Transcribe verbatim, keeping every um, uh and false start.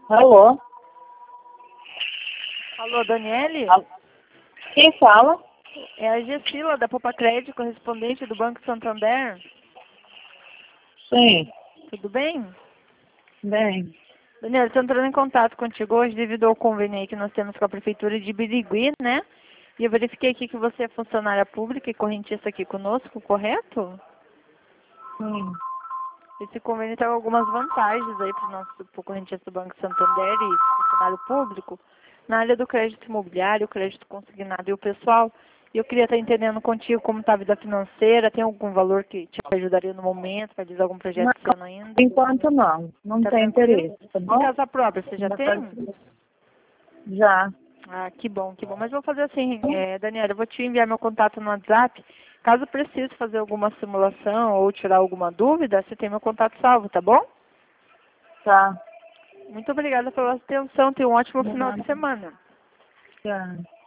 Alô? Alô, Daniele? Alô? Quem fala? É a Gessila, da Poupa Crédito, correspondente do Banco Santander. Sim. Tudo bem? Bem. Daniela, estou entrando em contato contigo hoje devido ao convênio aí que nós temos com a Prefeitura de Birigui, né? E eu verifiquei aqui que você é funcionária pública e correntista aqui conosco, correto? Sim. Esse convênio tem algumas vantagens aí para o nosso pro correntista do Banco Santander e funcionário público na área do crédito imobiliário, crédito consignado e o pessoal. E eu queria estar entendendo contigo como está a vida financeira, tem algum valor que te ajudaria no momento, vai dizer algum projeto Não, esse ano ainda? por enquanto não. Não Tá tem tranquilo? interesse, tá E bom? casa própria, você já tem? Já. Ah, que bom, que bom. Mas vou fazer assim, é, Daniela, eu vou te enviar meu contato no WhatsApp. Caso precise fazer alguma simulação ou tirar alguma dúvida, você tem meu contato salvo, tá bom? Tá. Muito obrigada pela atenção. Tenha um ótimo final Uhum. de semana. Tá.